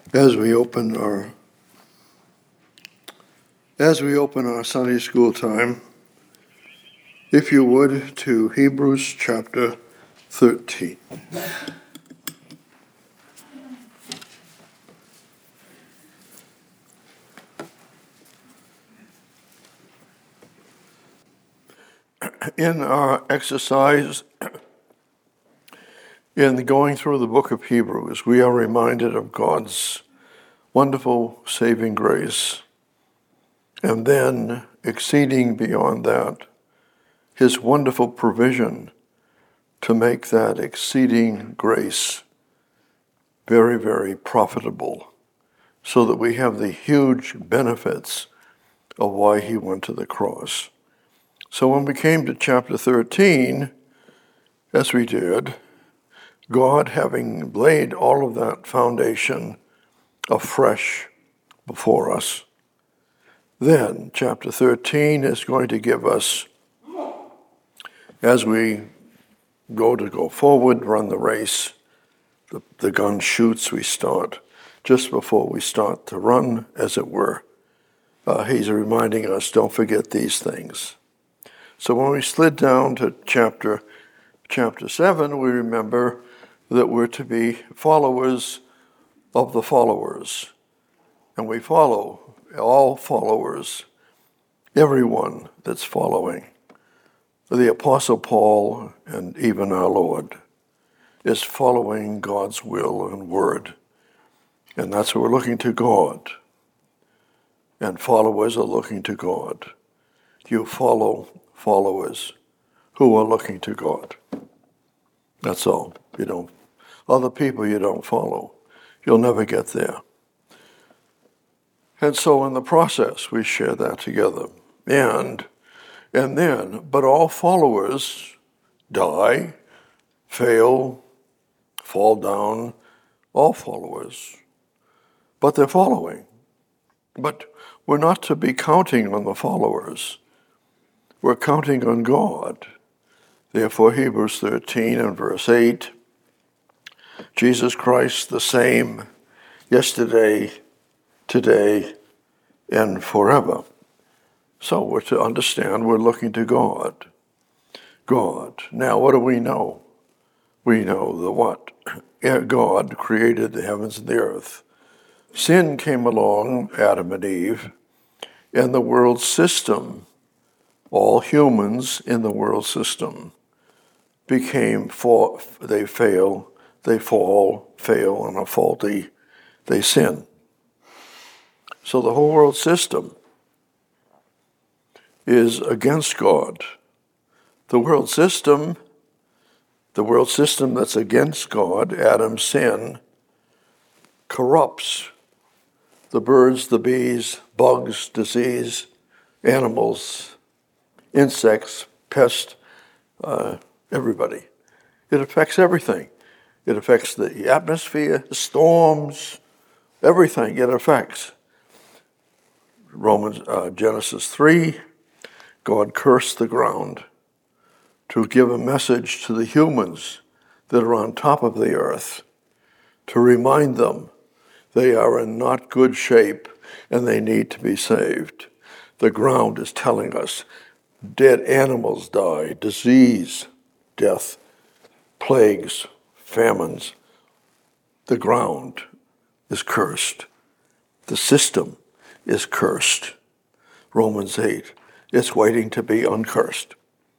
As we open our Sunday school time, if you would, to Hebrews chapter 13. In our exercise in going through the book of Hebrews, we are reminded of God's wonderful saving grace, and then exceeding beyond that, his wonderful provision to make that exceeding grace very, very profitable, so that we have the huge benefits of why he went to the cross. So when we came to chapter 13, as we did, God having laid all of that foundation afresh before us, then chapter 13 is going to give us, as we go forward, run the race, the gun shoots, we start. Just before we start to run, as it were, he's reminding us, don't forget these things. So when we slid down to chapter 7, we remember that we're to be followers of the followers. And we follow, all followers, everyone that's following. The Apostle Paul and even our Lord is following God's will and word. And that's what we're looking to God. And followers are looking to God. You follow followers who are looking to God. That's all. Other people you don't follow. You'll never get there. And so in the process, we share that together. But all followers die, fail, fall down, all followers. But they're following. But we're not to be counting on the followers. We're counting on God. Therefore, Hebrews 13 and verse 8, Jesus Christ the same yesterday, today, and forever. So we're to understand we're looking to God. God. Now, what do we know? We know that what? God created the heavens and the earth. Sin came along, Adam and Eve, and the world system, all humans in the world system, they fall, and are faulty, they sin. So the whole world system is against God. The world system that's against God, Adam's sin, corrupts the birds, the bees, bugs, disease, animals, insects, pests, everybody. It affects everything. It affects the atmosphere, the storms, everything it affects. Genesis 3, God cursed the ground to give a message to the humans that are on top of the earth, to remind them they are in not good shape and they need to be saved. The ground is telling us dead animals die, disease, death, plagues, famines. The ground is cursed. The system is cursed. Romans 8, it's waiting to be uncursed.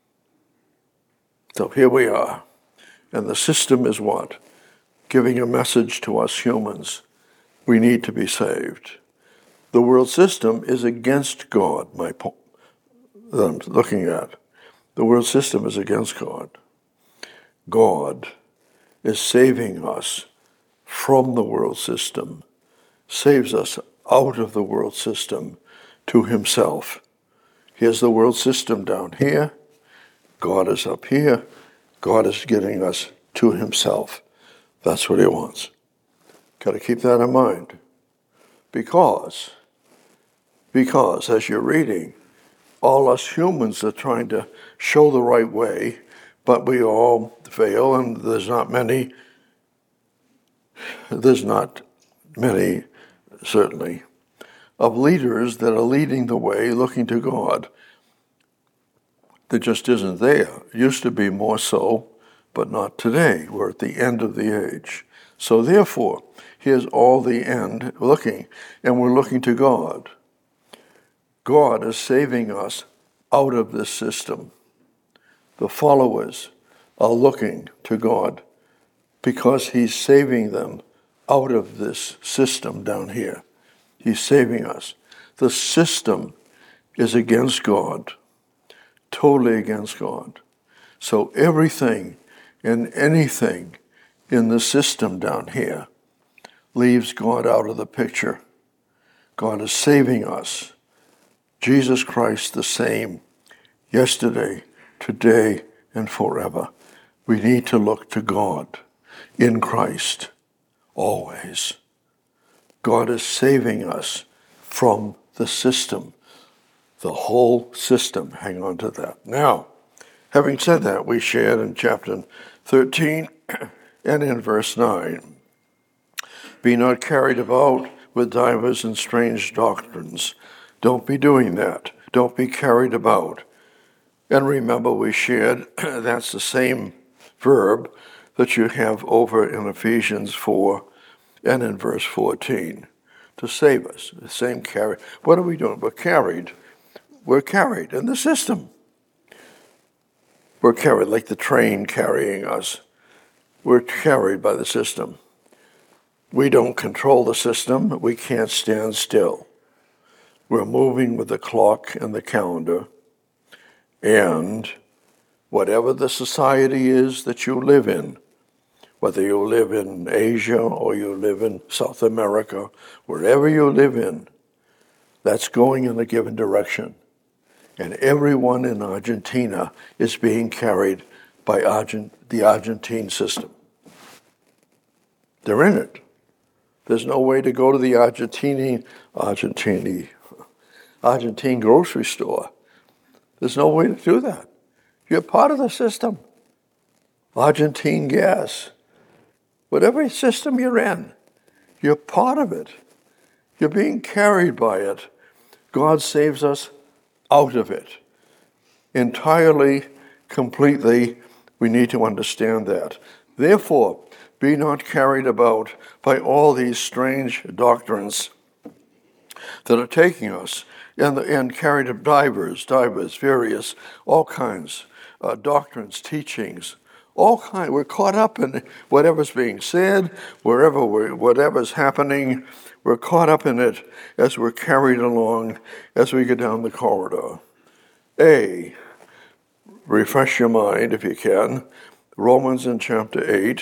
So here we are. And the system is what? Giving a message to us humans. We need to be saved. The world system is against God, that I'm looking at. The world system is against God. God is saving us from the world system, saves us out of the world system to himself. Here's the world system down here. God is up here. God is getting us to himself. That's what he wants. Got to keep that in mind. Because as you're reading, all us humans are trying to show the right way, but we all fail, and there's not many certainly, of leaders that are leading the way, looking to God. That just isn't there. It used to be more so, but not today. We're at the end of the age. So therefore, here's all the end looking, and we're looking to God. God is saving us out of this system. The followers are looking to God because he's saving them out of this system down here. He's saving us. The system is against God, totally against God. So everything and anything in the system down here leaves God out of the picture. God is saving us. Jesus Christ the same, yesterday, today, and forever. We need to look to God in Christ, always. God is saving us from the system, the whole system. Hang on to that. Now, having said that, we shared in chapter 13 and in verse 9. Be not carried about with divers and strange doctrines. Don't be doing that. Don't be carried about. And remember, we shared that's the same verb that you have over in Ephesians 4 and in verse 14. To save us. The same carry. What are we doing? We're carried. We're carried in the system. We're carried like the train carrying us. We're carried by the system. We don't control the system. We can't stand still. We're moving with the clock and the calendar. And whatever the society is that you live in, whether you live in Asia or you live in South America, wherever you live in, that's going in a given direction. And everyone in Argentina is being carried by the Argentine system. They're in it. There's no way to go to the Argentine grocery store. There's no way to do that. You're part of the system. Argentine gas. Whatever system you're in, you're part of it. You're being carried by it. God saves us out of it. Entirely, completely, we need to understand that. Therefore, be not carried about by all these strange doctrines that are taking us, and carried of divers, various, all kinds, doctrines, teachings, all kinds. We're caught up in whatever's being said, whatever's happening. We're caught up in it as we're carried along as we go down the corridor. Refresh your mind if you can. Romans in chapter 8.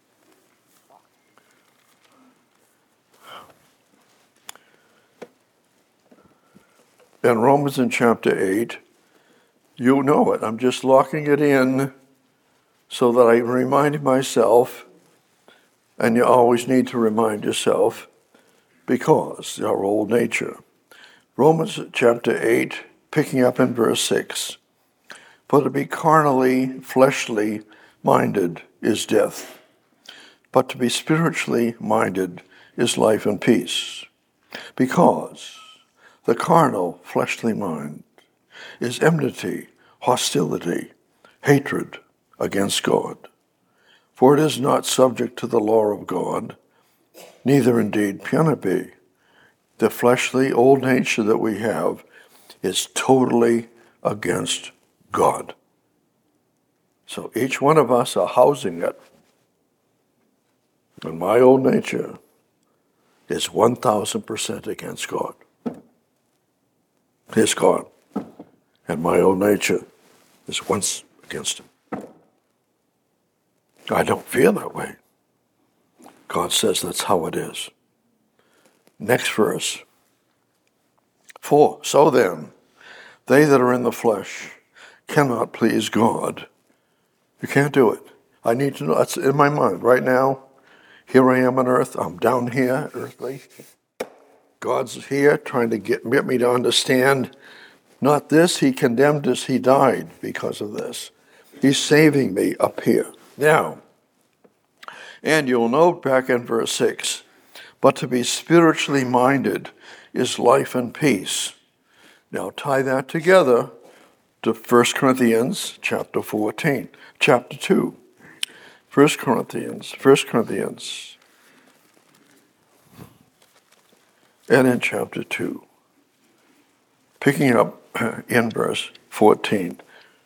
In Romans in chapter 8, you know it. I'm just locking it in so that I remind myself, and you always need to remind yourself, because our old nature. Romans chapter 8, picking up in verse 6. For to be carnally, fleshly minded is death, but to be spiritually minded is life and peace. Because the carnal, fleshly mind is enmity, hostility, hatred against God. For it is not subject to the law of God, neither indeed can it be. The fleshly old nature that we have is totally against God. So each one of us are housing it. And my old nature is 1,000% against God. His God. And my old nature is once against him. I don't feel that way. God says that's how it is. Next verse. 4. So then, they that are in the flesh cannot please God. You can't do it. I need to know. That's in my mind right now. Here I am on earth. I'm down here, earthly. God's here trying to get me to understand not this. He condemned us. He died because of this. He's saving me up here. Now, and you'll note back in verse 6, But to be spiritually minded is life and peace. Now tie that together to 1 Corinthians chapter 14, chapter 2. 1 Corinthians, and in chapter 2, picking up in verse 14.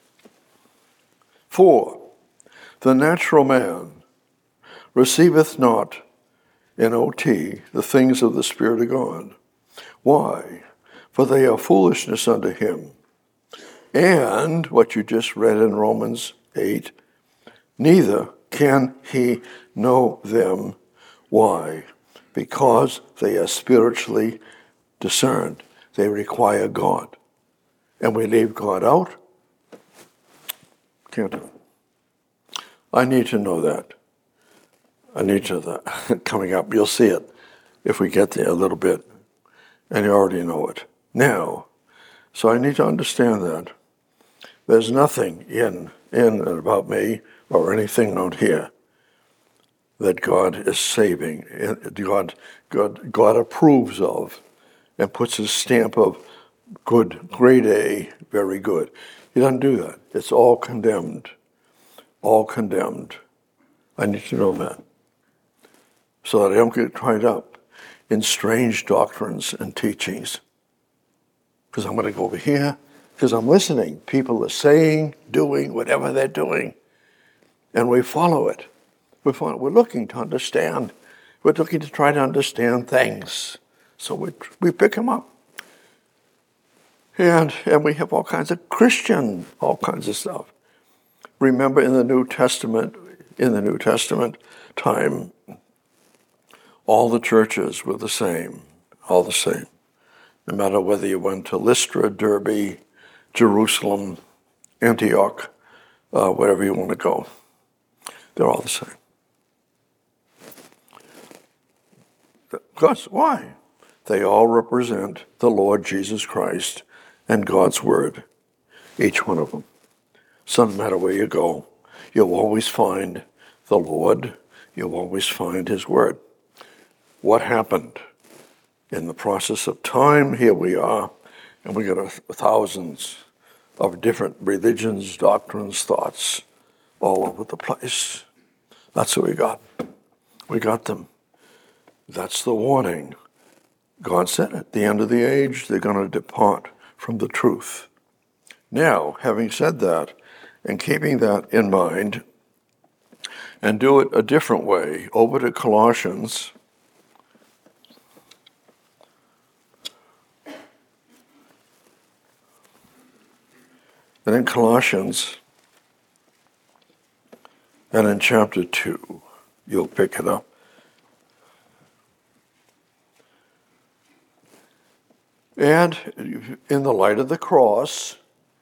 For the natural man receiveth not NOT the things of the Spirit of God. Why? For they are foolishness unto him. And what you just read in Romans 8, neither can he know them. Why? Because they are spiritually discerned. They require God. And we leave God out? Can't do it. I need to know that. I need to that. Coming up, you'll see it if we get there a little bit. And you already know it. Now, so I need to understand that. There's nothing in and about me or anything out here that God is saving, God approves of, and puts his stamp of good, grade A, very good. He doesn't do that. It's all condemned. All condemned. I need to know that, so that I don't get tied up in strange doctrines and teachings. Because I'm going to go over here, because I'm listening. People are saying, doing, whatever they're doing, and we follow it. We're looking to understand. We're looking to try to understand things. So we pick them up. And we have all kinds of all kinds of stuff. Remember in the New Testament time, all the churches were the same, all the same. No matter whether you went to Lystra, Derbe, Jerusalem, Antioch, wherever you want to go. They're all the same. Because why? They all represent the Lord Jesus Christ and God's Word, each one of them. So no matter where you go, you'll always find the Lord, you'll always find His Word. What happened? In the process of time, here we are, and we got thousands of different religions, doctrines, thoughts, all over the place. That's what we got. We got them. That's the warning. God said at the end of the age, they're going to depart from the truth. Now, having said that, and keeping that in mind, and do it a different way, over to Colossians. And in Colossians, and in chapter 2, you'll pick it up. And in the light of the cross,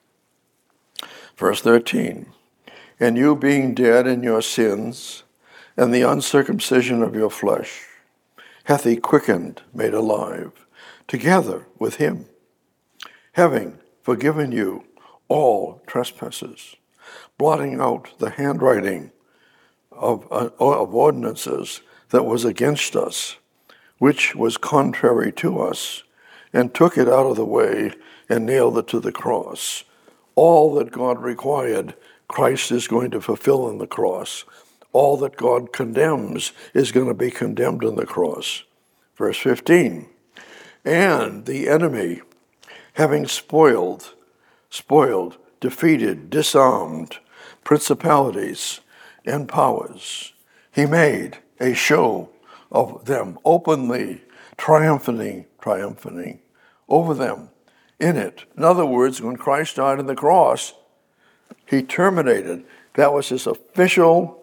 verse 13, and you being dead in your sins and the uncircumcision of your flesh, hath he quickened, made alive, together with him, having forgiven you all trespasses, blotting out the handwriting of ordinances that was against us, which was contrary to us, and took it out of the way and nailed it to the cross. All that God required, Christ is going to fulfill on the cross. All that God condemns is going to be condemned on the cross. Verse 15, and the enemy, having spoiled, defeated, disarmed principalities and powers, he made a show of them openly, triumphing over them in it. In other words, when Christ died on the cross, he terminated. That was his official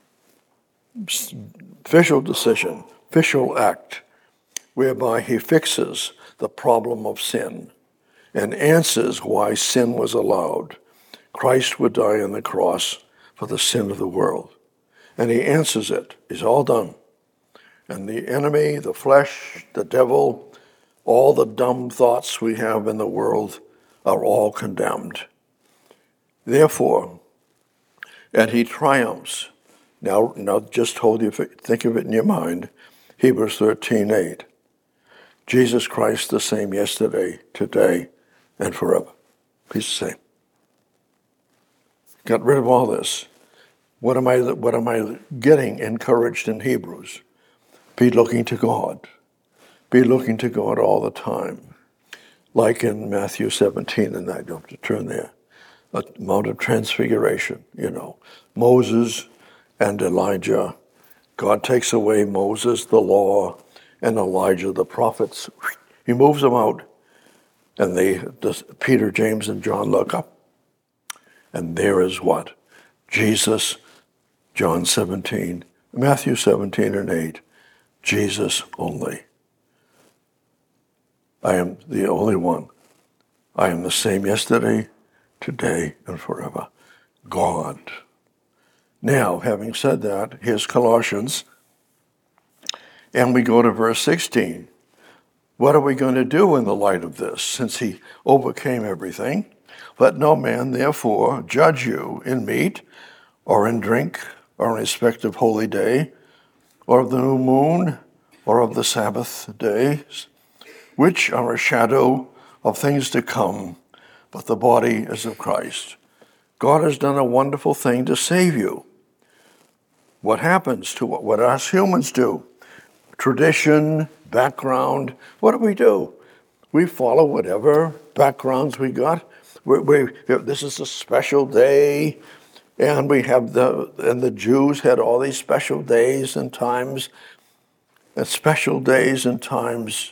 decision, official act, whereby he fixes the problem of sin and answers why sin was allowed. Christ would die on the cross for the sin of the world. And he answers it. It's all done. And the enemy, the flesh, the devil, all the dumb thoughts we have in the world are all condemned. Therefore, and he triumphs. Now just hold you, think of it in your mind. Hebrews 13:8. Jesus Christ the same yesterday, today, and forever. He's the same. Got rid of all this. What am I getting encouraged in Hebrews? Be looking to God. Be looking to God all the time. Like in Matthew 17, and I don't have to turn there. A Mount of Transfiguration, Moses and Elijah. God takes away Moses, the law, and Elijah, the prophets. He moves them out. And Peter, James, and John look up. And there is what? Jesus, John 17, Matthew 17 and 8. Jesus only. I am the only one. I am the same yesterday, today, and forever. God. Now, having said that, here's Colossians. And we go to verse 16. What are we going to do in the light of this, since he overcame everything? Let no man, therefore, judge you in meat, or in drink, or in respect of holy day, or of the new moon, or of the Sabbath days, which are a shadow of things to come, but the body is of Christ. God has done a wonderful thing to save you. What happens to what us humans do? Tradition, background, what do? We follow whatever backgrounds we got. This is a special day, and the Jews had all these special days and times, and special days and times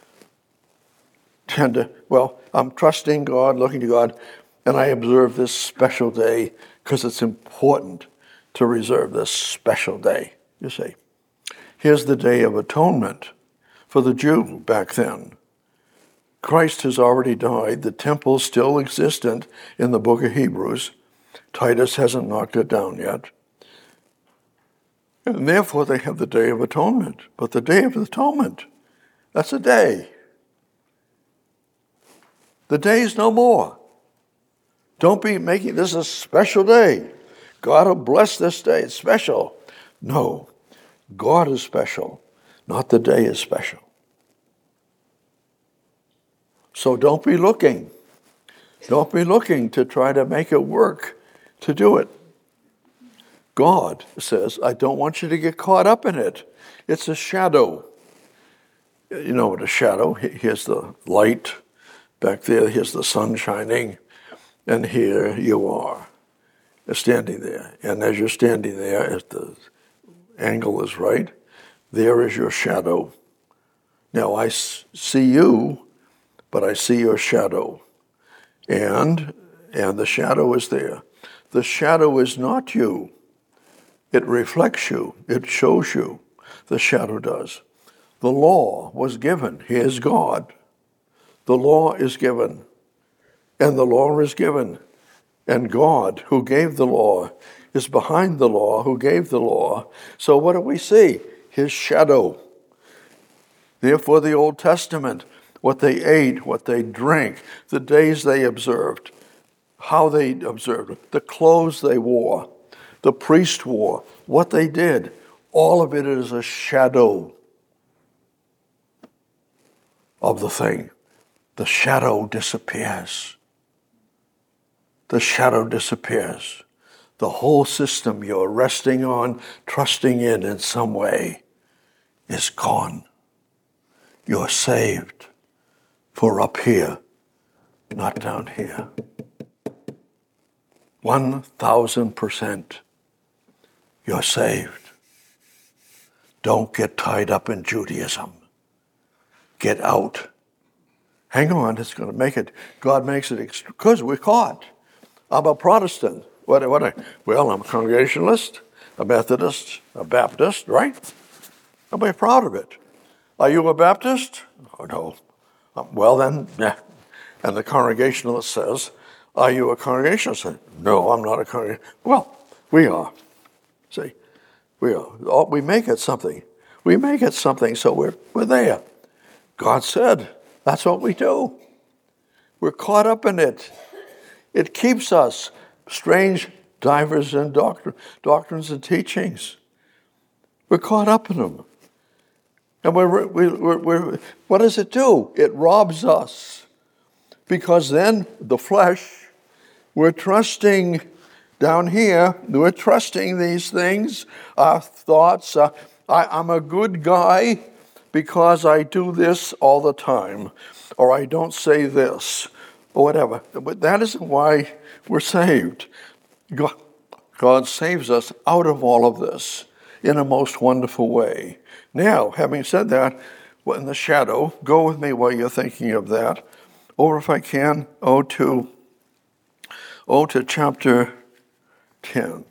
I'm trusting God, looking to God, and I observe this special day because it's important to reserve this special day, you see. Here's the Day of Atonement for the Jew back then. Christ has already died. The temple's still existent in the book of Hebrews. Titus hasn't knocked it down yet. And therefore they have the Day of Atonement. But the Day of Atonement, that's a day. The day is no more. Don't be making this a special day. God will bless this day. It's special. No. God is special, not the day is special. So don't be looking. Don't be looking to try to make it work to do it. God says, I don't want you to get caught up in it. It's a shadow. You know what a shadow? Here's the light. Back there, here's the sun shining. And here you are, standing there. And as you're standing there, as the angle is right, there is your shadow. Now I see you, but I see your shadow. And the shadow is there. The shadow is not you. It reflects you. It shows you. The shadow does. The law was given. Here's God. The law is given. And the law is given. And God, who gave the law, is behind the law, who gave the law. So what do we see? His shadow. Therefore, the Old Testament, what they ate, what they drank, the days they observed, how they observed it, the clothes they wore, the priest wore, what they did, all of it is a shadow of the thing. The shadow disappears. The shadow disappears. The whole system you're resting on, trusting in some way, is gone. You're saved for up here, not down here. 1,000% you're saved. Don't get tied up in Judaism. Get out. Hang on, it's going to make it. God makes it, because we're caught. I'm a Protestant. Well, I'm a Congregationalist, a Methodist, a Baptist, right? I'll be proud of it. Are you a Baptist? Oh, no. Well, then, yeah. And the Congregationalist says, are you a Congregationalist? No, I'm not a Congregationalist. Well, we are. See, we are. We make it something. We make it something, so we're there. God said, that's what we do. We're caught up in it. It keeps us. Strange divers and doctrines and teachings. We're caught up in them. And what does it do? It robs us. Because then the flesh, we're trusting down here, we're trusting these things, our thoughts. I'm a good guy because I do this all the time, or I don't say this, or whatever. But that isn't why we're saved. God saves us out of all of this in a most wonderful way. Now, having said that, in the shadow, go with me while you're thinking of that, or if I can, to chapter 10.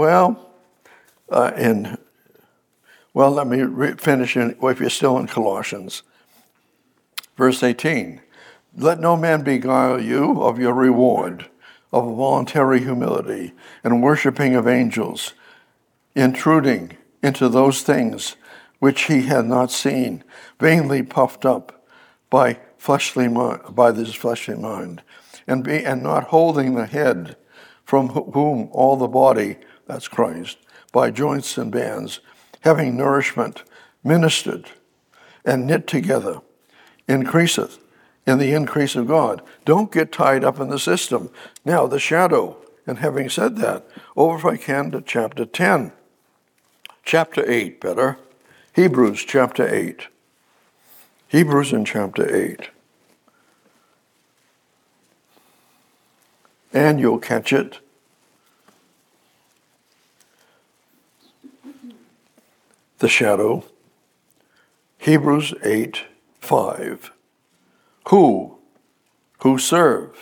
Let me finish if you're still in Colossians. Verse 18. Let no man beguile you of your reward, of voluntary humility and worshiping of angels, intruding into those things which he had not seen, vainly puffed up by this fleshly mind, and not holding the head, from whom all the body, that's Christ, by joints and bands, having nourishment, ministered and knit together, increaseth in the increase of God. Don't get tied up in the system. Now, the shadow. And having said that, over if I can to chapter 10. Chapter 8, better. Hebrews chapter 8. Hebrews in chapter 8. And you'll catch it. The shadow. Hebrews 8:5. Who serve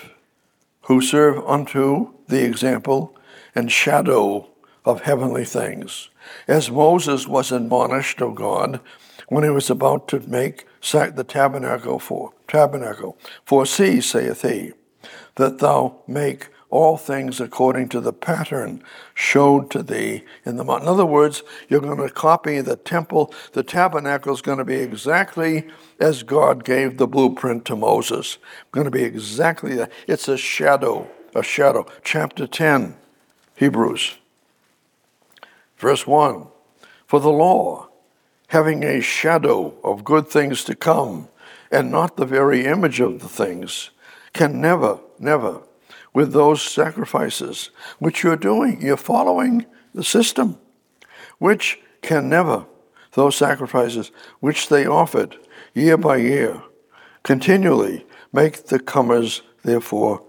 unto the example and shadow of heavenly things, as Moses was admonished of God when he was about to make the tabernacle. For see, saith he, that thou make all things according to the pattern showed to thee in the mount. In other words, you're going to copy the temple. The tabernacle is going to be exactly as God gave the blueprint to Moses. Going to be exactly that. It's a shadow. Chapter 10, Hebrews. Verse 1. For the law, having a shadow of good things to come, and not the very image of the things, can never, with those sacrifices which you're doing, you're following the system, which can never, those sacrifices which they offered year by year, continually make the comers therefore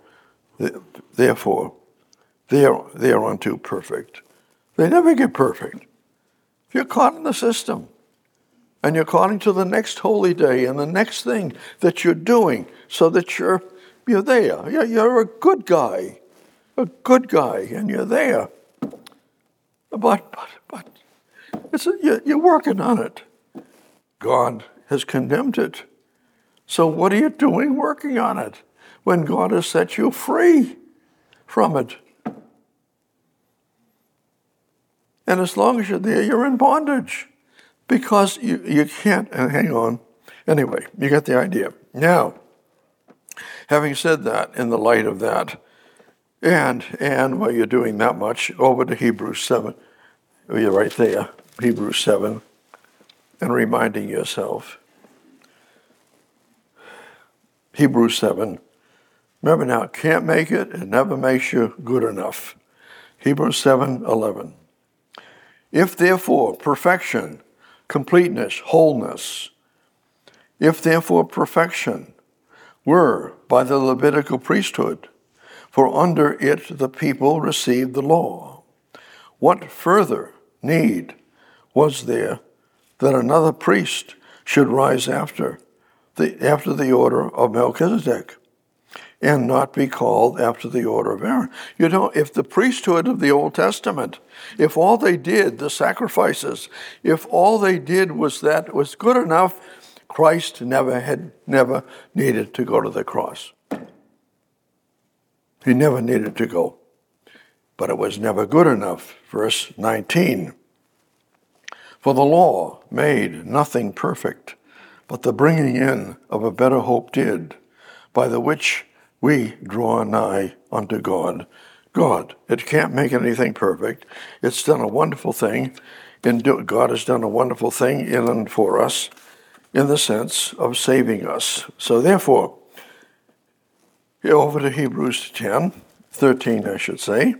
thereunto perfect. They never get perfect. You're caught in the system, and you're calling to the next holy day and the next thing that you're doing, so that you're there. You're a good guy, and you're there. But you're working on it. God has condemned it. So what are you doing working on it when God has set you free from it? And as long as you're there, you're in bondage, because you can't. Hang on. Anyway, you get the idea. Now, having said that, in the light of that, and while you're doing that much, over to Hebrews 7. You're right there, Hebrews 7, and reminding yourself. Hebrews 7. Remember now, can't make it. It never makes you good enough. Hebrews 7:11. If therefore perfection, completeness, wholeness, if therefore perfection were by the Levitical priesthood, for under it the people received the law, what further need was there that another priest should rise after the order of Melchizedek, and not be called after the order of Aaron? If the priesthood of the Old Testament, if all they did, the sacrifices, if all they did was good enough, Christ never needed to go to the cross. He never needed to go. But it was never good enough. Verse 19. For the law made nothing perfect, but the bringing in of a better hope did, by the which we draw nigh unto God. It can't make anything perfect. It's done a wonderful thing. God has done a wonderful thing in and for us. in the sense of saving us. So therefore, over to Hebrews 13, I should say.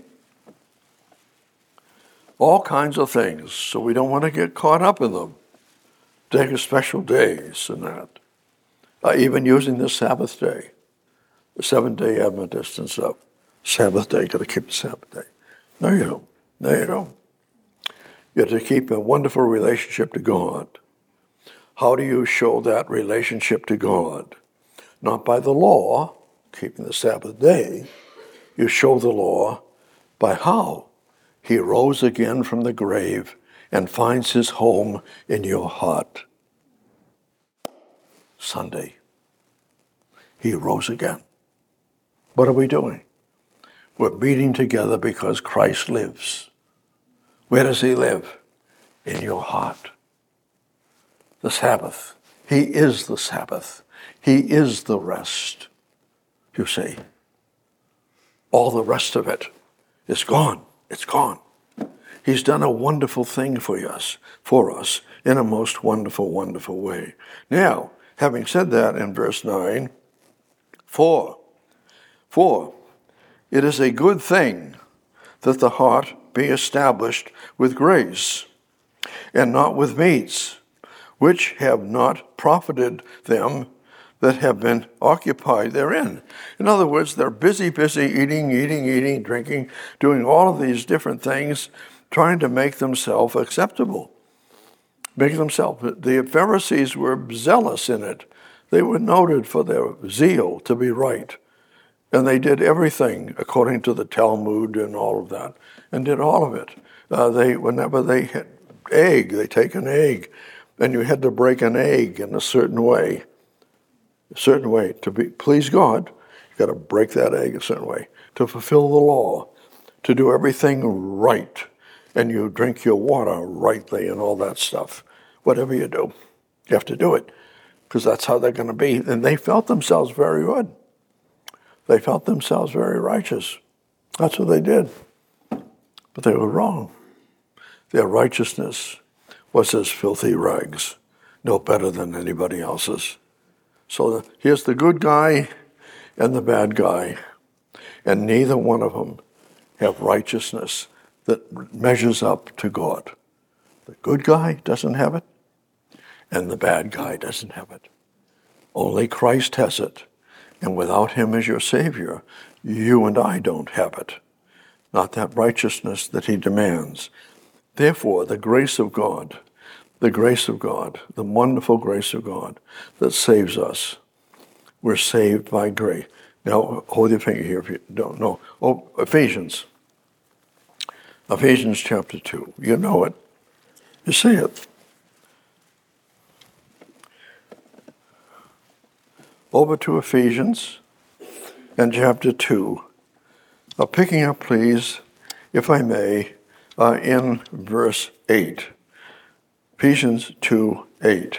All kinds of things, so we don't want to get caught up in them. Take a special days and that. Even using the Sabbath day. The Seventh-day Adventist and stuff. Sabbath day, got to keep the Sabbath day. No, you don't. No, you don't. You have to keep a wonderful relationship to God. How do you show that relationship to God? Not by the law, keeping the Sabbath day. You show the law by how? He rose again from the grave and finds his home in your heart. Sunday. He rose again. What are we doing? We're meeting together because Christ lives. Where does he live? In your heart. The Sabbath. He is the Sabbath. He is the rest. You see, all the rest of it is gone. It's gone. He's done a wonderful thing for us in a most wonderful, wonderful way. Now, having said that in verse 9, for it is a good thing that the heart be established with grace, and not with meats, which have not profited them that have been occupied therein. In other words, they're busy eating, drinking, doing all of these different things, trying to make themselves acceptable. The Pharisees were zealous in it. They were noted for their zeal to be right. And they did everything according to the Talmud and all of that, and did all of it. Whenever they had egg, they take an egg, and you had to break an egg in a certain way. To please God, you got to break that egg a certain way. To fulfill the law, to do everything right, and you drink your water rightly and all that stuff. Whatever you do, you have to do it, because that's how they're going to be. And they felt themselves very good. They felt themselves very righteous. That's what they did. But they were wrong. Their righteousness was as filthy rags, no better than anybody else's. So here's the good guy and the bad guy, and neither one of them have righteousness that measures up to God. The good guy doesn't have it, and the bad guy doesn't have it. Only Christ has it. And without him as your Savior, you and I don't have it. Not that righteousness that he demands. Therefore, the grace of God, the wonderful grace of God that saves us. We're saved by grace. Now, hold your finger here if you don't know. Ephesians. Ephesians chapter 2. You know it. You see it. Over to Ephesians and chapter 2. Picking up, please, if I may, in verse 8. Ephesians 2:8.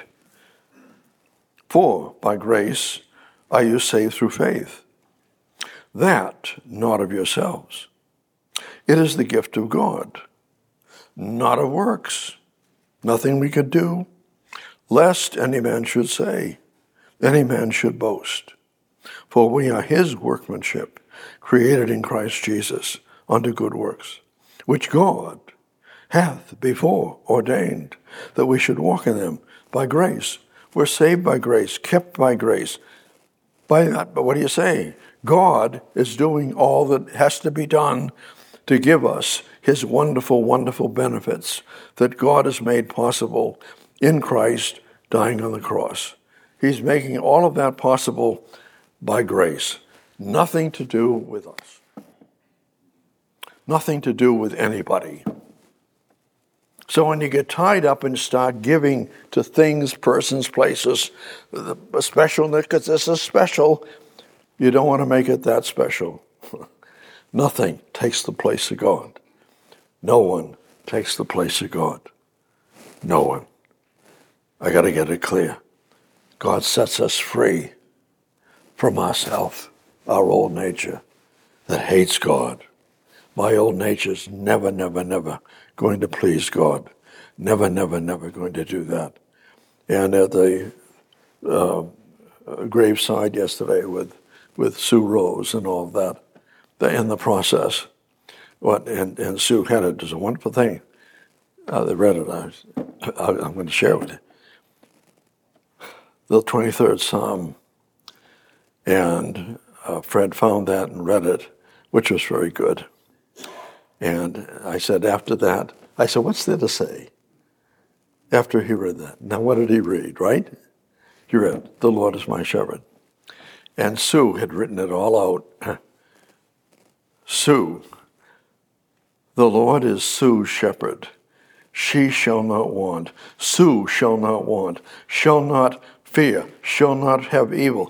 For by grace are you saved through faith, that not of yourselves. It is the gift of God, not of works, nothing we could do, lest any man should say, any man should boast. For we are his workmanship, created in Christ Jesus unto good works, which God hath before ordained that we should walk in them by grace. We're saved by grace, kept by grace. By that, but what do you say? God is doing all that has to be done to give us his wonderful, wonderful benefits that God has made possible in Christ dying on the cross. He's making all of that possible by grace. Nothing to do with us. Nothing to do with anybody. So when you get tied up and start giving to things, persons, places, a special, because this is special, you don't want to make it that special. Nothing takes the place of God. No one takes the place of God. No one. I got to get it clear. God sets us free from ourselves, our old nature that hates God. My old nature's never, never, never going to please God. Never, never, never going to do that. And the graveside yesterday with Sue Rose and all of that in the process. And Sue had it. It was a wonderful thing. They read it. I'm going to share it with you. The 23rd Psalm. And Fred found that and read it, which was very good. And I said after that, what's there to say? After he read that. Now what did he read, right? He read, "The Lord is my shepherd." And Sue had written it all out. Sue, the Lord is Sue's shepherd. She shall not want. Sue shall not want. Shall not fear. Shall not have evil.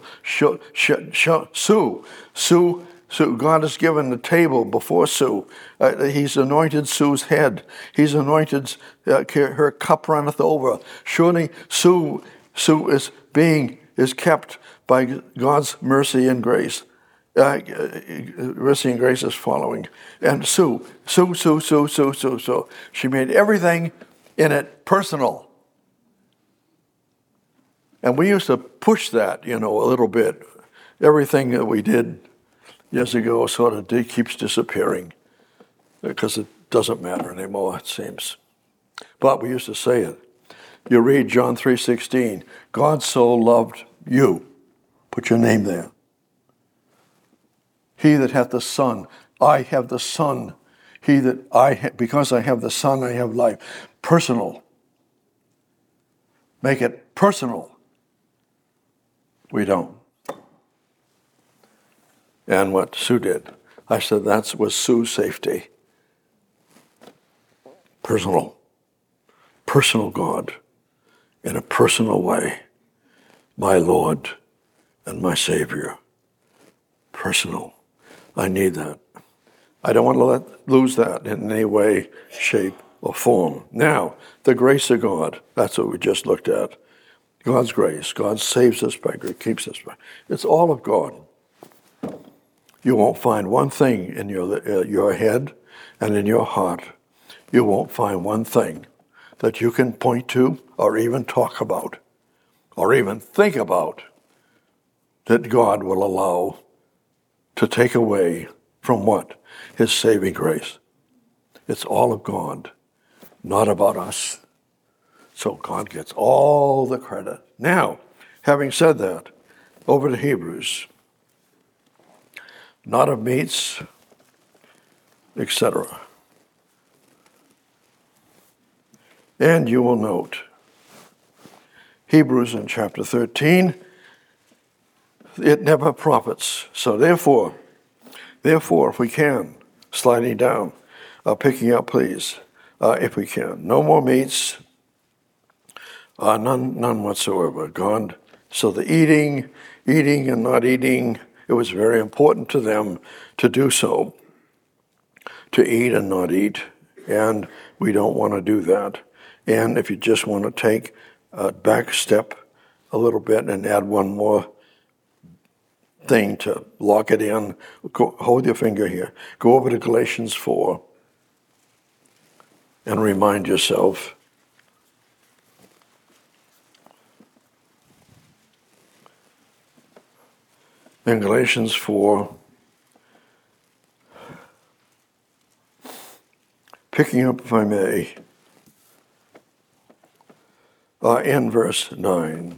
Sue. God has given the table before Sue. He's anointed Sue's head. He's anointed her cup runneth over. Surely Sue is kept by God's mercy and grace. Mercy and grace is following. And Sue. She made everything in it personal. And we used to push that, a little bit. Everything that we did years ago sort of keeps disappearing because it doesn't matter anymore, it seems. But we used to say it. You read John 3:16, God so loved you. Put your name there. He that hath the Son, I have the Son. Because I have the Son, I have life. Personal. Make it personal. We don't. And what Sue did, I said that was Sue's safety. Personal. Personal God in a personal way. My Lord and my Savior. Personal. I need that. I don't want to lose that in any way, shape, or form. Now, the grace of God, that's what we just looked at. God's grace. God saves us by grace, keeps us by. It's all of God. You won't find one thing in your head and in your heart. You won't find one thing that you can point to or even talk about or even think about that God will allow to take away from what? His saving grace. It's all of God, not about us. So God gets all the credit. Now, having said that, over to Hebrews. Not of meats, etc. And you will note, Hebrews in chapter 13, it never profits. So therefore, if we can, sliding down, picking up, please, if we can. No more meats, none whatsoever. God. So the eating and not eating, it was very important to them to do so, to eat and not eat, and we don't want to do that. And if you just want to take a back step a little bit and add one more thing to lock it in, hold your finger here. Go over to Galatians 4 and remind yourself. In Galatians 4, picking up, if I may, in verse 9.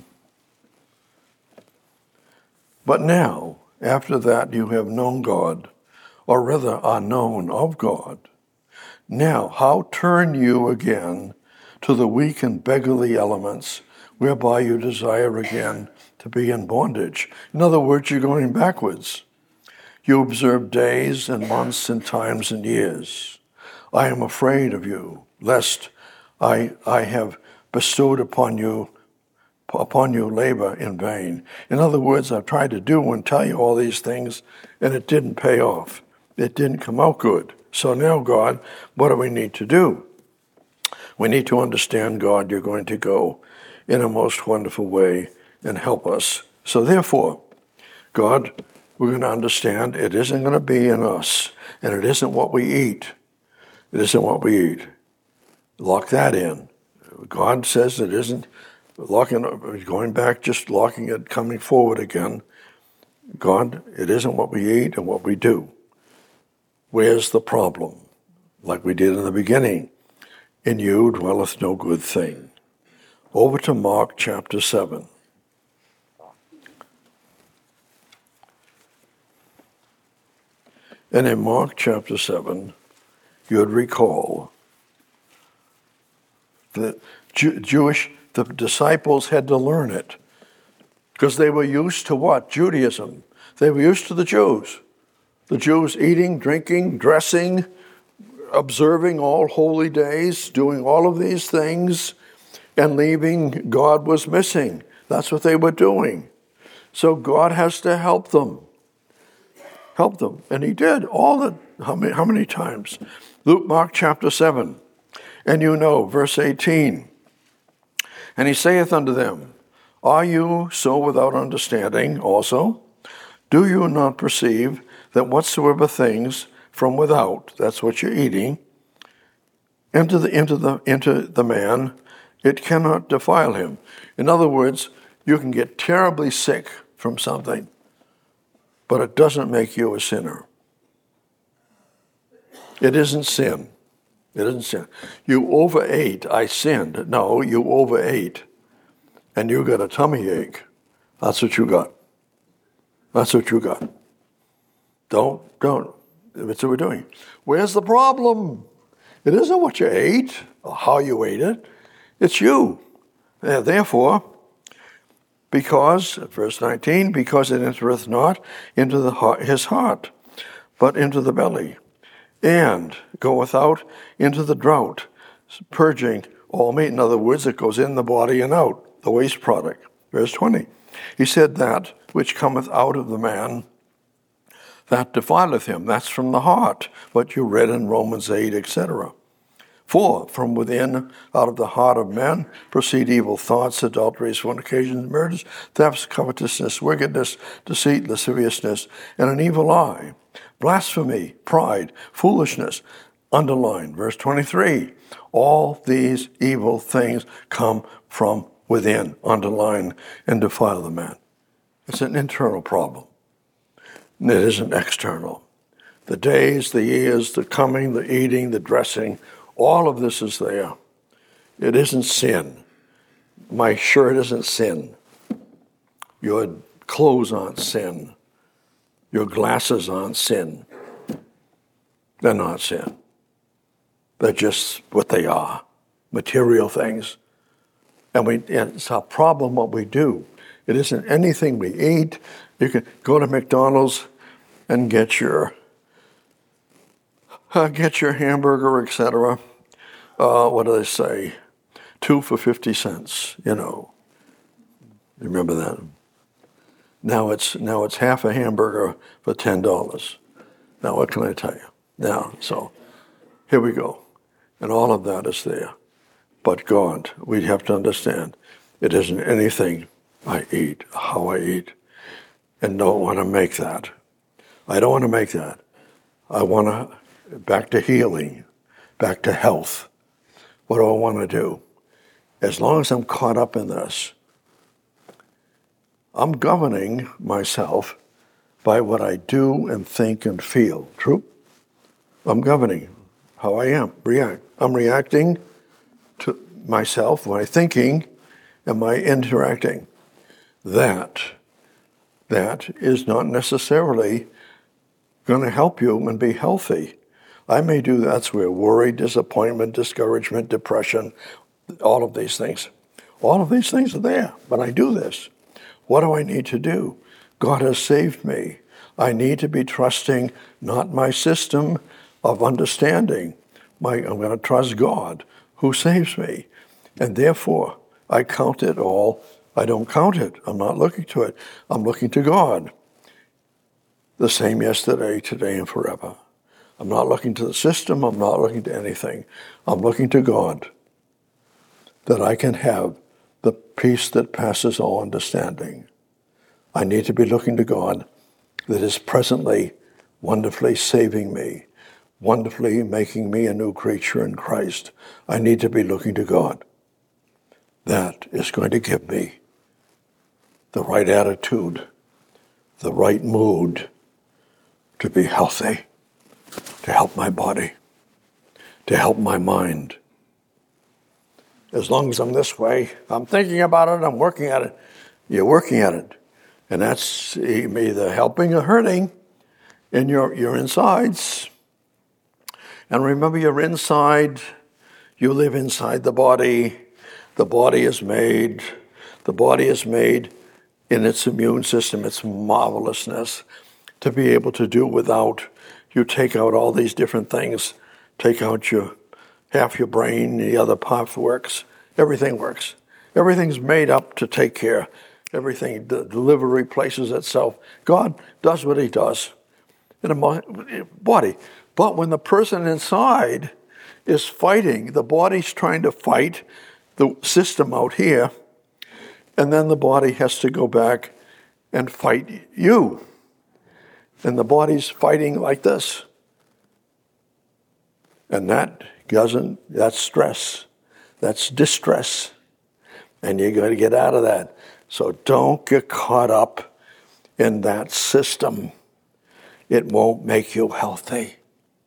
But now, after that you have known God, or rather are known of God, now how turn you again to the weak and beggarly elements, whereby you desire again to be in bondage? In other words, you're going backwards. You observe days and months and times and years. I am afraid of you, lest I have bestowed upon you labor in vain. In other words, I've tried to do and tell you all these things, and it didn't pay off. It didn't come out good. So now, God, what do we need to do? We need to understand, God, you're going to go in a most wonderful way and help us. So therefore, God, we're going to understand it isn't going to be in us, and it isn't what we eat. It isn't what we eat. Lock that in. God says it isn't going back, just locking it, coming forward again. God, it isn't what we eat and what we do. Where's the problem? Like we did in the beginning. In you dwelleth no good thing. Over to Mark chapter 7. And in Mark chapter 7, you'd recall that the disciples had to learn it because they were used to what? Judaism. They were used to the Jews. The Jews eating, drinking, dressing, observing all holy days, doing all of these things, and leaving God was missing. That's what they were doing. So God has to help them. Help them. And he did how many times? Mark chapter 7. And you know, verse 18. And he saith unto them, Are you so without understanding also? Do you not perceive that whatsoever things from without, that's what you're eating, into the man, it cannot defile him. In other words, you can get terribly sick from something, but it doesn't make you a sinner. It isn't sin. It isn't sin. You overate, I sinned. No, you overate, and you got a tummy ache. That's what you got. That's what you got. Don't. That's what we're doing. Where's the problem? It isn't what you ate or how you ate it. It's you. Therefore, because, verse 19, because it entereth not into his heart, but into the belly, and goeth out into the drought, purging all meat. In other words, it goes in the body and out, the waste product. Verse 20, he said that which cometh out of the man, that defileth him. That's from the heart, what you read in Romans 8, etc. For from within, out of the heart of men, proceed evil thoughts, adulteries, fornications, murders, thefts, covetousness, wickedness, deceit, lasciviousness, and an evil eye, blasphemy, pride, foolishness. Underline, verse 23. All these evil things come from within, underline, and defile the man. It's an internal problem. It isn't external. The days, the years, the coming, the eating, the dressing, all of this is there. It isn't sin. My shirt isn't sin. Your clothes aren't sin. Your glasses aren't sin. They're not sin. They're just what they are, material things. And it's our problem what we do. It isn't anything we eat. You can go to McDonald's and get your hamburger, etc. What do they say? 2 for 50 cents. You remember that? Now it's half a hamburger for $10. Now what can I tell you? So here we go, and all of that is there. But God, we have to understand, it isn't anything I eat, how I eat, and don't want to make that. I don't want to make that. I want to, back to healing, back to health. What do I want to do? As long as I'm caught up in this, I'm governing myself by what I do and think and feel. True? I'm governing how I react. I'm reacting to myself, my thinking, and my interacting. That is not necessarily going to help you and be healthy. I may do that's where worry, disappointment, discouragement, depression, all of these things. All of these things are there, but I do this. What do I need to do? God has saved me. I need to be trusting not my system of understanding. I'm going to trust God who saves me. And therefore, I count it all. I don't count it. I'm not looking to it. I'm looking to God. The same yesterday, today, and forever. I'm not looking to the system. I'm not looking to anything. I'm looking to God, that I can have the peace that passes all understanding. I need to be looking to God that is presently wonderfully saving me, wonderfully making me a new creature in Christ. I need to be looking to God. that is going to give me the right attitude, the right mood to be healthy, to help my body, to help my mind. As long as I'm this way, I'm thinking about it, I'm working at it. You're working at it. And that's either helping or hurting in your insides. And remember, you're inside, you live inside the body. The body is made in its immune system, its marvelousness, to be able to do without. You take out all these different things, take out half your brain, the other half works. Everything works. Everything's made up to take care. Everything, the liver replaces itself. God does what he does in a body. But when the person inside is fighting, the body's trying to fight the system out here, and then the body has to go back and fight you. And the body's fighting like this. And that's stress. That's distress. And you got to get out of that. So don't get caught up in that system. It won't make you healthy.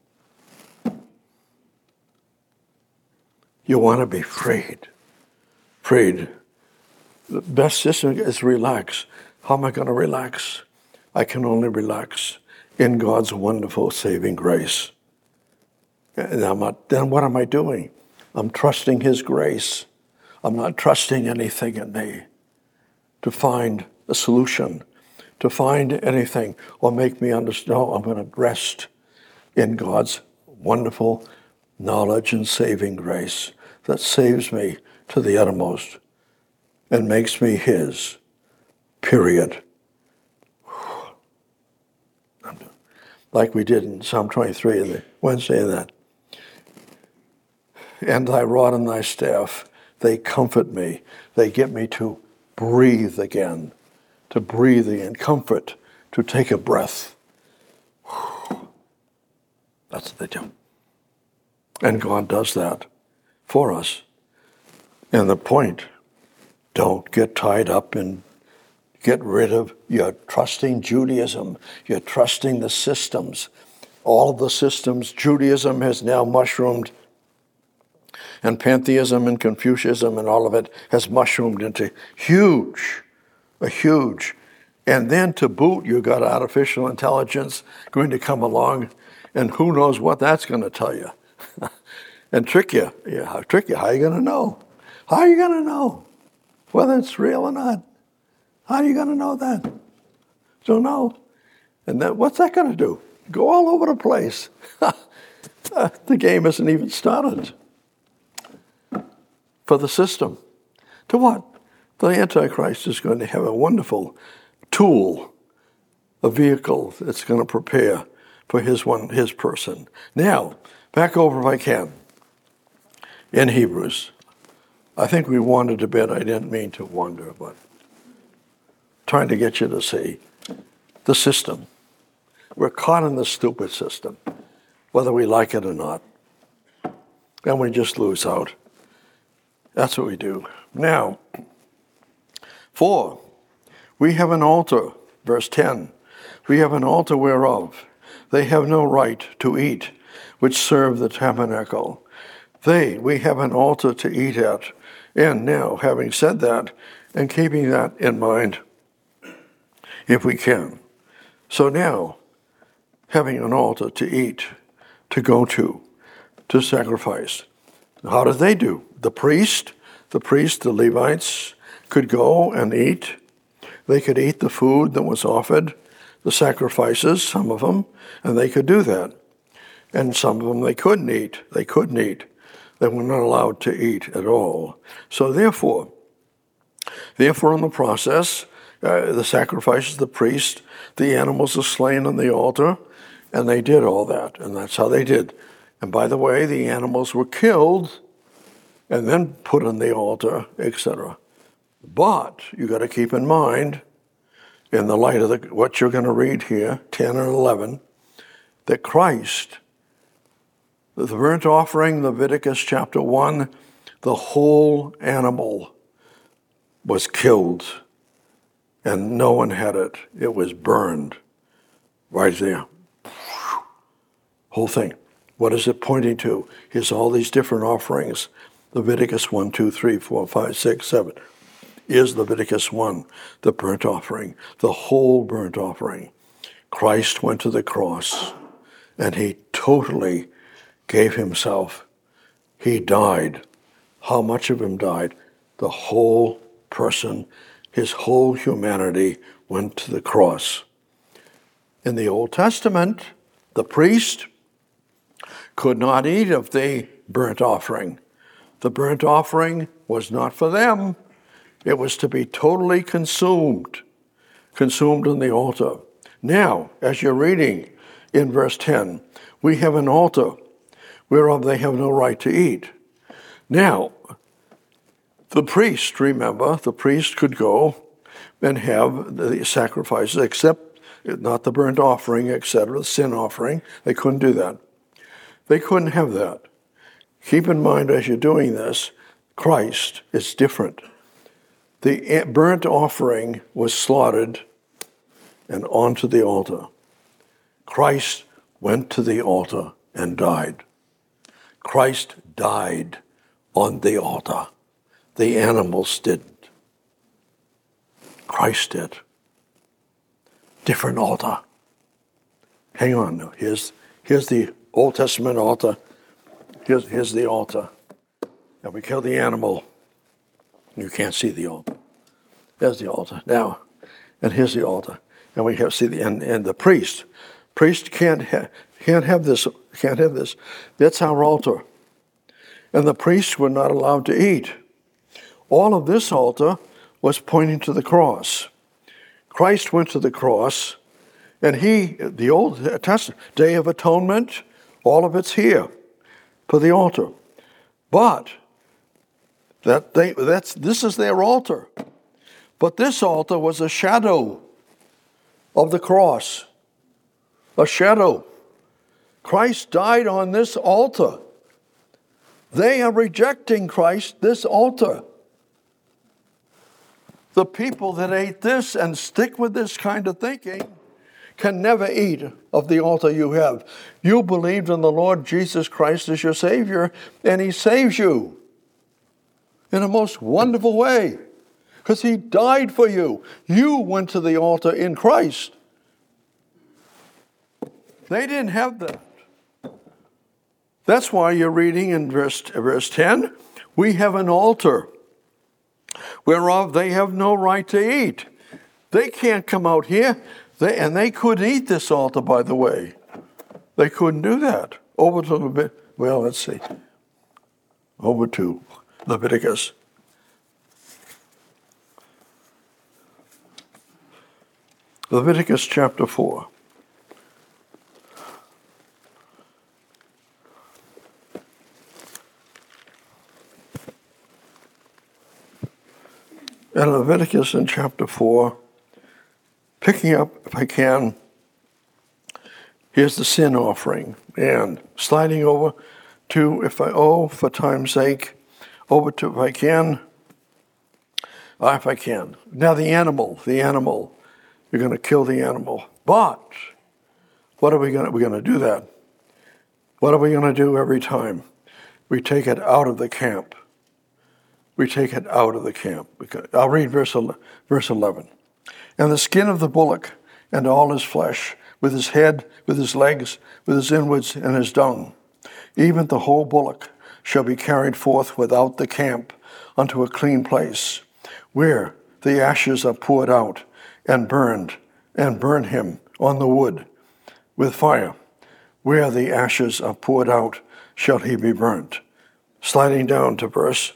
You want to be freed. Freed. The best system is relax. How am I going to relax? I can only relax in God's wonderful saving grace. And then what am I doing? I'm trusting his grace. I'm not trusting anything in me to find a solution, to find anything or make me understand. No, I'm going to rest in God's wonderful knowledge and saving grace that saves me to the uttermost and makes me his, period. Like we did in Psalm 23, the Wednesday of that. And thy rod and thy staff, they comfort me. They get me to breathe again, comfort, to take a breath. That's what they do. And God does that for us. And the point, don't get tied up and get rid of your trusting Judaism. You're trusting the systems. All of the systems, Judaism has now mushroomed, and pantheism and Confucianism and all of it has mushroomed into huge. And then to boot, you got artificial intelligence going to come along, and who knows what that's going to tell you. And trick you. Yeah, how are you going to know? How are you going to know whether it's real or not? How are you going to know that? Don't know. And then what's that going to do? Go all over the place. The game isn't even started. For the system. To what? The Antichrist is going to have a wonderful tool, a vehicle that's going to prepare for his person. Now, back over if I can. In Hebrews. I think we wandered a bit. I didn't mean to wander, but trying to get you to see the system. We're caught in the stupid system, whether we like it or not. And we just lose out. That's what we do. Now, 4, we have an altar, verse 10. We have an altar whereof they have no right to eat, which serve the tabernacle. We have an altar to eat at. And now, having said that, and keeping that in mind, if we can. So now, having an altar to eat, to go to sacrifice. How did they do? The priest, the Levites, could go and eat. They could eat the food that was offered, the sacrifices, some of them, and they could do that. And some of them they couldn't eat. They were not allowed to eat at all. So therefore in the process, the sacrifices, the priest, the animals are slain on the altar, and they did all that, and that's how they did. And by the way, the animals were killed and then put on the altar, etc. But you got to keep in mind, in the light of what you're going to read here, 10 and 11, that Christ, the burnt offering, Leviticus chapter 1, the whole animal was killed, and no one had it. It was burned right there. Whole thing. What is it pointing to? Here's all these different offerings. Leviticus 1, 2, 3, 4, 5, 6, 7. Is Leviticus 1, the burnt offering, the whole burnt offering. Christ went to the cross, and he totally gave himself. He died. How much of him died? The whole person, his whole humanity went to the cross. In the Old Testament, the priest could not eat of the burnt offering. The burnt offering was not for them. It was to be totally consumed on the altar. Now, as you're reading in verse 10, we have an altar whereof they have no right to eat. Now, the priest, remember, the priest could go and have the sacrifices, except not the burnt offering, etc., the sin offering. They couldn't do that. They couldn't have that. Keep in mind as you're doing this, Christ is different. The burnt offering was slaughtered and onto the altar. Christ went to the altar and died. Christ died on the altar. The animals didn't. Christ did. Different altar. Hang on now. Here's the Old Testament altar. Here's the altar. And we kill the animal. You can't see the altar. There's the altar. Now, and here's the altar. And we have and the priest. Priest can't have this. Can't have this. That's our altar. And the priests were not allowed to eat. All of this altar was pointing to the cross. Christ went to the cross, and the Old Testament, Day of Atonement, all of it's here for the altar. But this is their altar. But this altar was a shadow of the cross. A shadow. Christ died on this altar. They are rejecting Christ, this altar. The people that ate this and stick with this kind of thinking can never eat of the altar you have. You believed in the Lord Jesus Christ as your Savior, and he saves you in a most wonderful way because he died for you. You went to the altar in Christ. They didn't have that. That's why you're reading in verse 10, we have an altar whereof they have no right to eat. They can't come out here. They couldn't eat this altar, by the way. They couldn't do that. Over to let's see. Over to Leviticus. Leviticus chapter 4. And Leviticus in chapter 4, picking up, if I can, here's the sin offering, and sliding over to, for time's sake, over to, if I can. Now the animal, you're going to kill the animal. But, what are we going to, we're going to do that. What are we going to do every time? We take it out of the camp. I'll read verse 11. And the skin of the bullock and all his flesh, with his head, with his legs, with his inwards and his dung, even the whole bullock shall be carried forth without the camp unto a clean place, where the ashes are poured out and burned, and burn him on the wood with fire. Where the ashes are poured out shall he be burnt. Sliding down to verse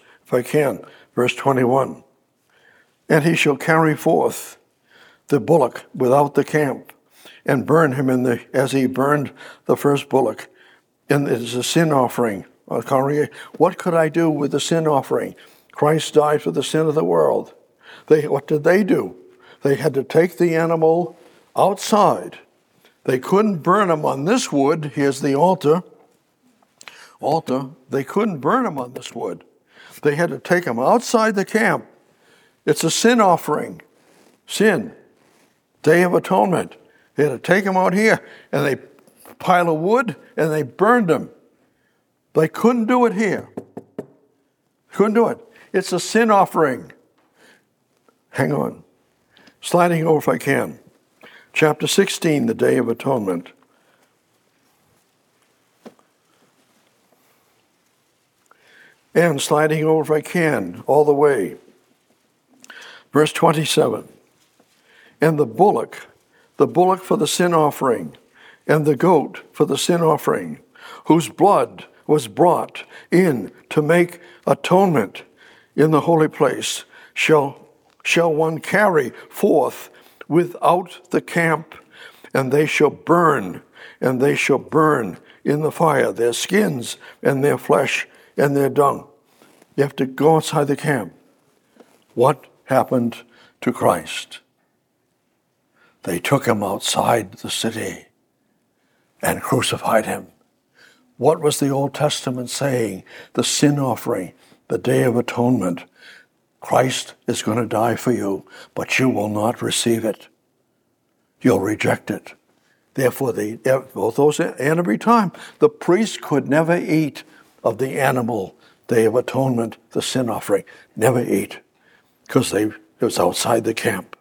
21. And he shall carry forth the bullock without the camp, and burn him as he burned the first bullock. And it is a sin offering. What could I do with the sin offering? Christ died for the sin of the world. What did they do? They had to take the animal outside. They couldn't burn him on this wood. Here's the altar. They couldn't burn him on this wood. They had to take him outside the camp It's a sin offering. Sin. Day of Atonement. They had to take them out here, and they pile of wood, and they burned them. They couldn't do it here. Couldn't do it. It's a sin offering. Hang on. Sliding over if I can. Chapter 16, the Day of Atonement. And sliding over if I can, all the way. Verse 27. And the bullock for the sin offering, and the goat for the sin offering, whose blood was brought in to make atonement in the holy place, shall one carry forth without the camp, and they shall burn in the fire their skins and their flesh and their dung. You have to go outside the camp. What happened to Christ? They took him outside the city and crucified him. What was the Old Testament saying? The sin offering, the Day of Atonement. Christ is going to die for you, but you will not receive it. You'll reject it. Therefore, both those and every time, the priest could never eat of the animal Day of Atonement, the sin offering. Never eat, because it was outside the camp.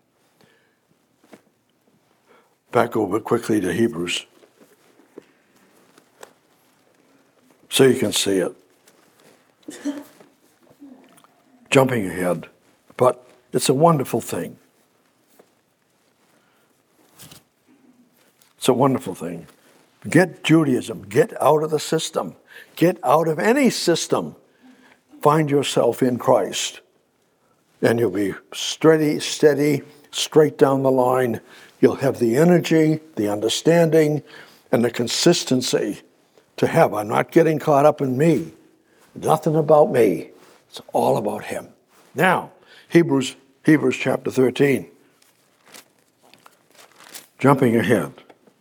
Back over quickly to Hebrews, so you can see it. Jumping ahead, but it's a wonderful thing. It's a wonderful thing. Get Judaism. Get out of the system. Get out of any system. Find yourself in Christ. And you'll be steady, straight down the line. You'll have the energy, the understanding, and the consistency to have. I'm not getting caught up in me. Nothing about me. It's all about him. Now, Hebrews chapter 13. Jumping ahead.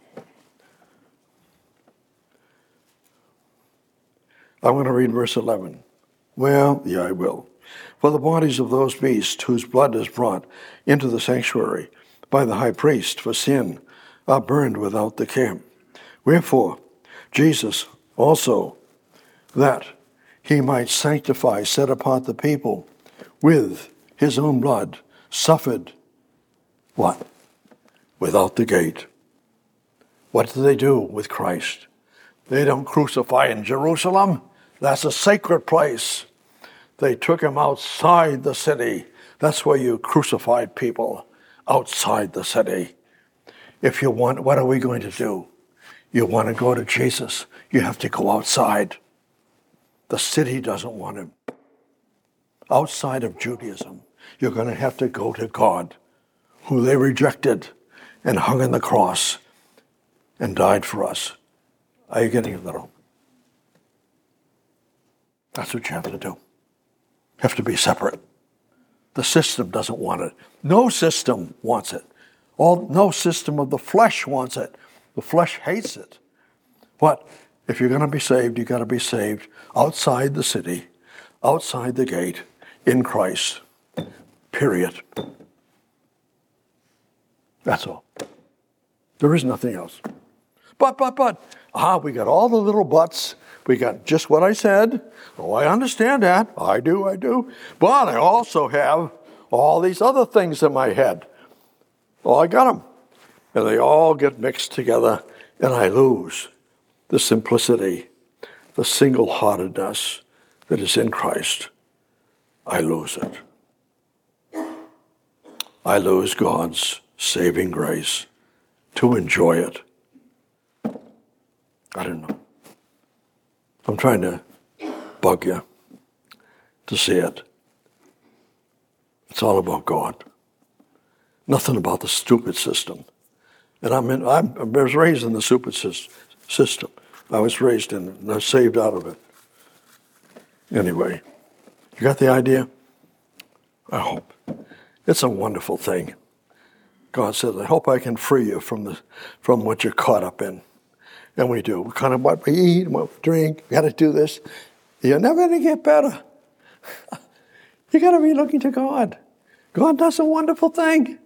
I'm going to read verse 11. Well, yeah, I will. For the bodies of those beasts whose blood is brought into the sanctuary by the high priest for sin are burned without the camp. Wherefore, Jesus also, that he might sanctify, set apart the people with his own blood, suffered what? Without the gate. What do they do with Christ? They don't crucify in Jerusalem. That's a sacred place. They took him outside the city. That's where you crucified people, outside the city. If you want, what are we going to do? You want to go to Jesus, you have to go outside. The city doesn't want him. Outside of Judaism, you're going to have to go to God, who they rejected and hung on the cross and died for us. Are you getting it, little? That's what you have to do. You have to be separate. The system doesn't want it. No system wants it. No system of the flesh wants it. The flesh hates it. But if you're going to be saved, you've got to be saved outside the city, outside the gate, in Christ. Period. That's all. There is nothing else. But. We got all the little buts. We got just what I said. Oh, I understand that. I do. But I also have all these other things in my head. Oh, I got them. And they all get mixed together, and I lose the simplicity, the single-heartedness that is in Christ. I lose it. I lose God's saving grace to enjoy it. I don't know. I'm trying to bug you to see it. It's all about God. Nothing about the stupid system. And I was raised in the stupid system. I was raised in it, and I was saved out of it. Anyway, you got the idea? I hope. It's a wonderful thing. God says, I hope I can free you from what you're caught up in. And we do. Kind of what we eat, what we drink. We got to do this. You're never going to get better. You got to be looking to God. God does a wonderful thing.